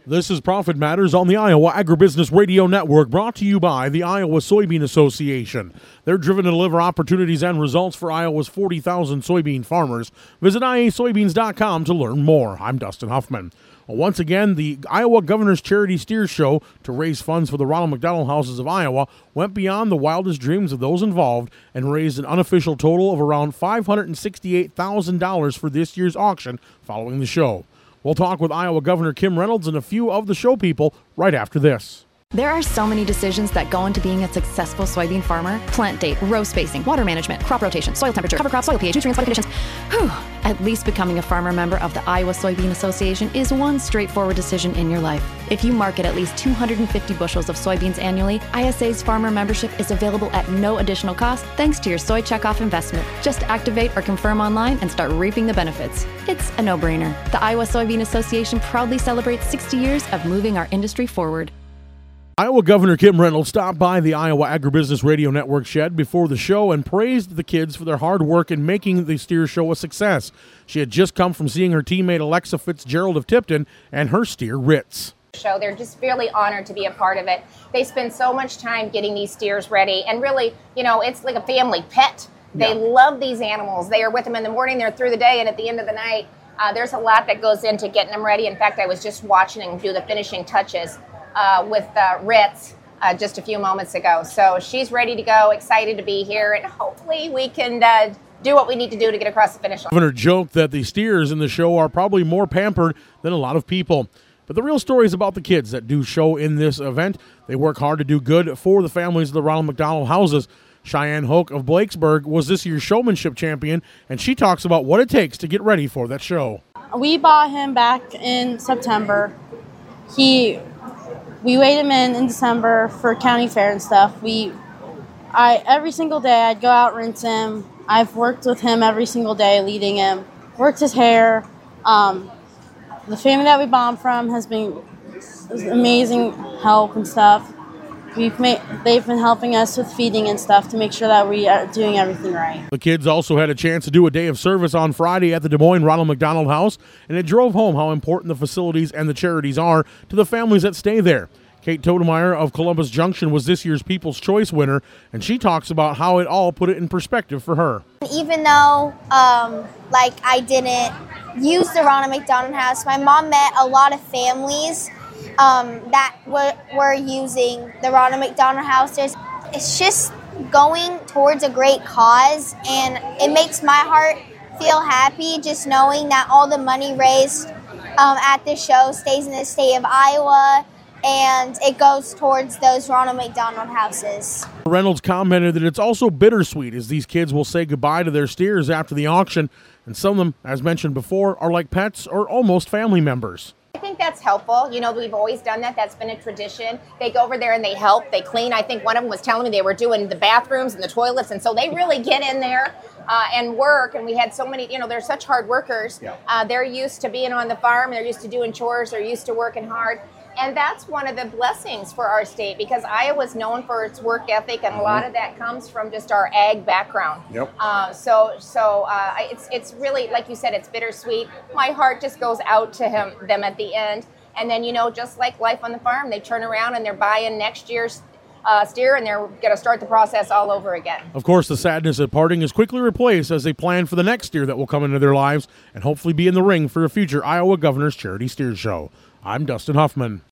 This is Profit Matters on the Iowa Agribusiness Radio Network, brought to you by the Iowa Soybean Association. They're driven to deliver opportunities and results for Iowa's 40,000 soybean farmers. Visit iasoybeans.com to learn more. I'm Dustin Huffman. Well, once again, the Iowa Governor's Charity Steers Show to raise funds for the Ronald McDonald Houses of Iowa went beyond the wildest dreams of those involved and raised an unofficial total of around $568,000 for this year's auction following the show. We'll talk with Iowa Governor Kim Reynolds and a few of the show people right after this. There are so many decisions that go into being a successful soybean farmer. Plant date, row spacing, water management, crop rotation, soil temperature, cover crop, soil pH, nutrients, weather conditions. Whew. At least becoming a farmer member of the Iowa Soybean Association is one straightforward decision in your life. If you market at least 250 bushels of soybeans annually, ISA's farmer membership is available at no additional cost thanks to your soy checkoff investment. Just activate or confirm online and start reaping the benefits. It's a no-brainer. The Iowa Soybean Association proudly celebrates 60 years of moving our industry forward. Iowa Governor Kim Reynolds stopped by the Iowa Agribusiness Radio Network shed before the show and praised the kids for their hard work in making the steer show a success. She had just come from seeing her teammate Alexa Fitzgerald of Tipton and her steer Ritz. They're just really honored to be a part of it. They spend so much time getting these steers ready, and really, it's like a family pet. They love these animals. They are with them in the morning, they're through the day, and at the end of the night, there's a lot that goes into getting them ready. In fact, I was just watching them do the finishing touches with Ritz just a few moments ago. So she's ready to go, excited to be here, and hopefully we can do what we need to do to get across the finish line. Governor joked that the steers in the show are probably more pampered than a lot of people. But the real story is about the kids that do show in this event. They work hard to do good for the families of the Ronald McDonald Houses. Cheyenne Hoke of Blakesburg was this year's showmanship champion, and she talks about what it takes to get ready for that show. We bought him back in September. We weighed him in December for county fair and stuff. Every single day I'd go out, rinse him. I've worked with him every single day, leading him, worked his hair. The family that we bought him from has been amazing help and stuff. They've been helping us with feeding and stuff to make sure that we are doing everything right. The kids also had a chance to do a day of service on Friday at the Des Moines Ronald McDonald House, and it drove home how important the facilities and the charities are to the families that stay there. Kate Todemeyer of Columbus Junction was this year's People's Choice winner, and she talks about how it all put it in perspective for her. Even though, I didn't use the Ronald McDonald House, my mom met a lot of families that were using the Ronald McDonald House. It's just going towards a great cause, and it makes my heart feel happy just knowing that all the money raised at this show stays in the state of Iowa, and it goes towards those Ronald McDonald Houses. Reynolds commented that it's also bittersweet as these kids will say goodbye to their steers after the auction, and some of them, as mentioned before, are like pets or almost family members. I think that's helpful. We've always done that. That's been a tradition. They go over there and they help. They clean. I think one of them was telling me they were doing the bathrooms and the toilets, and so they really get in there and work. And we had so many, they're such hard workers. They're used to being on the farm. They're used to doing chores. They're used to working hard. And that's one of the blessings for our state, because Iowa's known for its work ethic, and a lot of that comes from just our ag background. It's really, like you said, it's bittersweet. My heart just goes out to them at the end. And then, just like life on the farm, they turn around and they're buying next year's steer, and they're going to start the process all over again. Of course, the sadness at parting is quickly replaced as they plan for the next steer that will come into their lives and hopefully be in the ring for a future Iowa Governor's Charity Steers Show. I'm Dustin Huffman.